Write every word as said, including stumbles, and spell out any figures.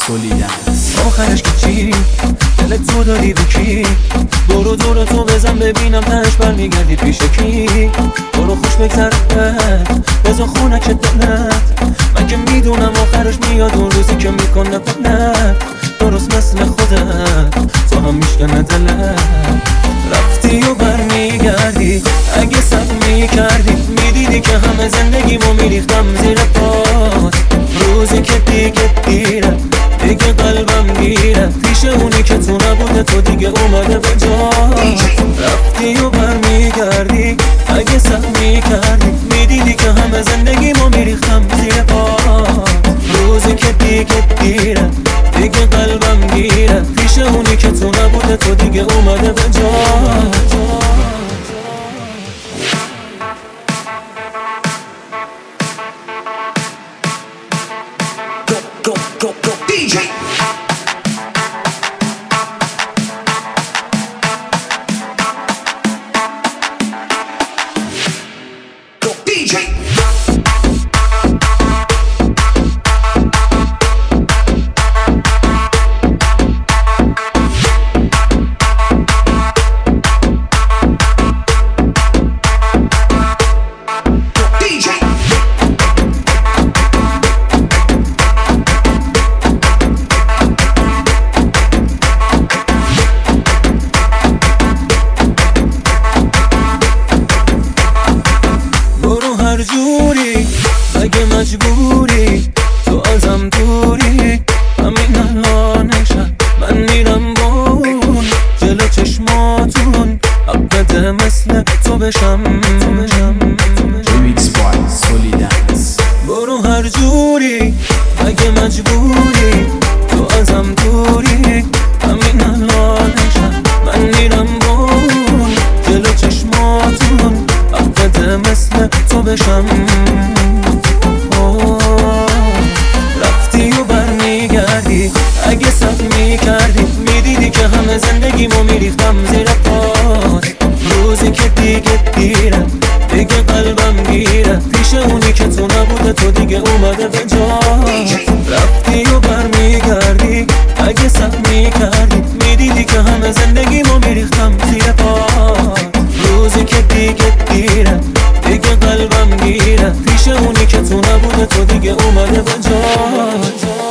سولیدنس. آخرش که چی؟ دلت تو داری به کی؟ برو دور تو بزن ببینم تهش برمیگردی پیش کی؟ برو خوش بگذره بزن خونک دلت، من که میدونم آخرش میاد اون روزی که میکنه بلت درست مثل خودت تو هم میشکنه دلت. رفتی و برمیگردی اگه سب میکردی میدیدی که همه زندگیمو میریختم زیر پات. روزی که دیگه دیره دیگه قلبم گیره پیش اونی که تو نبوده تو دیگه اومده به جات. رفتی و برمیگردی اگه سب میکردی میدیدی که همه زندگیمو میریختم زیر پات. روزی که دیگه دیره دیگه قلبم گیره پیش اونی که تو نبوده تو دیگه اومده به جات. Go, go, go, D J. Go, D J. هر جوری اگه مجبوری تو ازم دوری همین الانشم من میرم بون جلو چشماتون حق بده مثل تو بشم. ریمیکس بای سولیدنس. برو هر جوری اگه مجبوری تو ازم دوری همین الانشم من میرم بون جلو چشماتون حق بده مثل تو بشم. رفتی و برمیگردی اگه سب میکردی میدیدی که همه زندگیمو میریختم زیر پات. روزی که دیگه دیره دیگه قلبم گیره پیش اونی که تو نبوده تو دیگه اومده به جات. رفتی و برمیگردی اگه سب میکردی میدیدی که همه زندگیمو میریختم زیر پات. روزی که دیگه دیره دیگه قلبم گیره پیش اونی که تو نبوده تو دیگه اومده به جات.